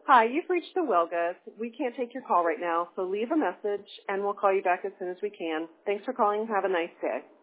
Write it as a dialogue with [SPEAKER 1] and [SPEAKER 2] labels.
[SPEAKER 1] Hi, you've reached the Wellgus. We can't take your call right now, so leave a message and we'll call you back as soon as we can. Thanks for calling. Have a nice day.